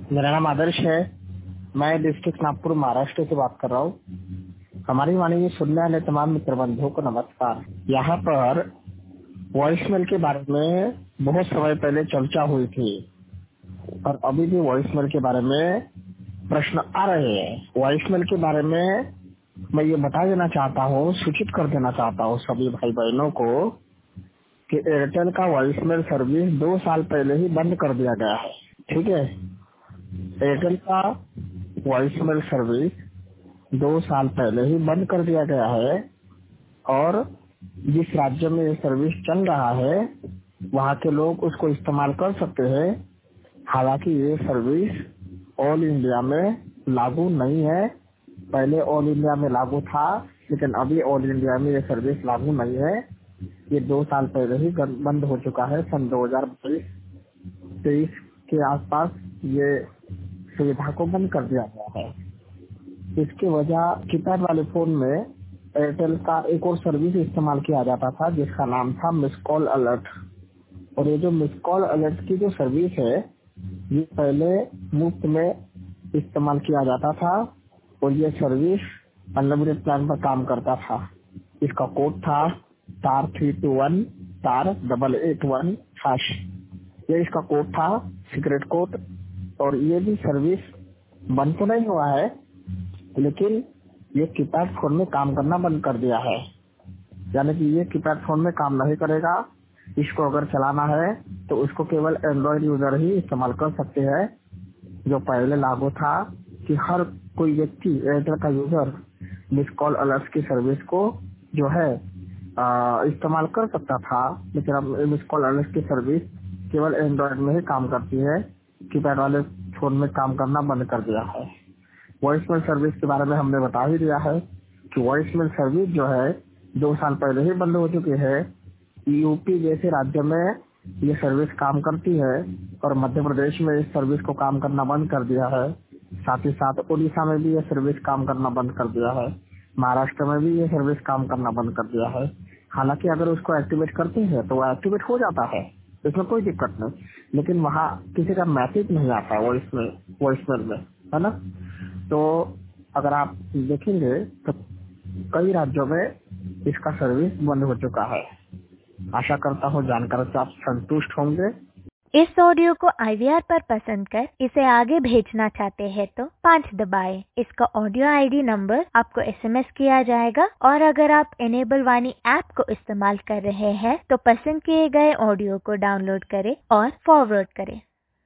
मेरा नाम आदर्श है। मैं डिस्ट्रिक्ट नागपुर महाराष्ट्र से बात कर रहा हूँ। हमारी वाणी सुनने वाले तमाम मित्र बंधुओं को नमस्कार। यहाँ पर वॉइसमेल के बारे में बहुत समय पहले चर्चा हुई थी और अभी भी वॉइसमेल के बारे में प्रश्न आ रहे हैं। वॉइसमेल के बारे में मैं ये बता देना चाहता हूँ, सूचित कर देना चाहता हूँ सभी भाई बहनों को कि एयरटेल का वॉइसमेल सर्विस 2 साल पहले ही बंद कर दिया गया है। ठीक है, एयरटेल का वॉइसमेल सर्विस 2 साल पहले ही बंद कर दिया गया है और जिस राज्य में ये सर्विस चल रहा है वहाँ के लोग उसको इस्तेमाल कर सकते हैं। हालांकि ये सर्विस ऑल इंडिया में लागू नहीं है। पहले ऑल इंडिया में लागू था, लेकिन अभी ऑल इंडिया में ये सर्विस लागू नहीं है। ये 2 साल पहले ही बंद हो चुका है। सन 2022-23 के आसपास ये सुविधा को बंद कर दिया गया है। इसकी वजह कीपैड वाले फोन में एयरटेल का एक और सर्विस इस्तेमाल किया जाता था जिसका नाम था मिस कॉल अलर्ट। और ये जो मिस कॉल अलर्ट की जो सर्विस है ये पहले मुफ्त में इस्तेमाल किया जाता था और ये सर्विस अनलिमिटेड प्लान पर काम करता था। इसका कोड था *321*881#। ये इसका कोड था, सीक्रेट कोड। और ये भी सर्विस बंद तो नहीं हुआ है, लेकिन ये कीपैड फोन में काम करना बंद कर दिया है। यानी कि ये कीपैड फोन में काम नहीं करेगा। इसको अगर चलाना है तो उसको केवल एंड्रॉइड यूजर ही इस्तेमाल कर सकते हैं। जो पहले लागू था कि हर कोई व्यक्ति एयरटेल का यूजर मिस कॉल अलर्ट की सर्विस को जो है इस्तेमाल कर सकता था, लेकिन अब मिस कॉल अलर्ट की सर्विस केवल एंड्रॉइड में ही काम करती है। कीपैड वाले फोन में काम करना बंद कर दिया है। वॉइसमेल सर्विस के बारे में हमने बता ही दिया है कि वॉइसमेल सर्विस जो है 2 साल पहले ही बंद हो चुकी है। यूपी जैसे राज्य में ये सर्विस काम करती है और मध्य प्रदेश में इस सर्विस को काम करना बंद कर दिया है। साथ ही साथ उड़ीसा में भी ये सर्विस काम करना बंद कर दिया है। महाराष्ट्र में भी ये सर्विस काम करना बंद कर दिया है। हालांकि अगर उसको एक्टिवेट करते हैं तो वो एक्टिवेट हो जाता है, इसमें कोई दिक्कत नहीं, लेकिन वहाँ किसी का मैसेज नहीं आता वॉइसमेल में, है ना। तो अगर आप देखेंगे तो कई राज्यों में इसका सर्विस बंद हो चुका है। आशा करता हूँ जानकर से आप संतुष्ट होंगे। इस ऑडियो को IVR पर पसंद कर इसे आगे भेजना चाहते हैं तो 5 दबाएं। इसका ऑडियो ID नंबर आपको SMS किया जाएगा और अगर आप इनेबल वाणी ऐप को इस्तेमाल कर रहे हैं तो पसंद किए गए ऑडियो को डाउनलोड करें और फॉरवर्ड करें।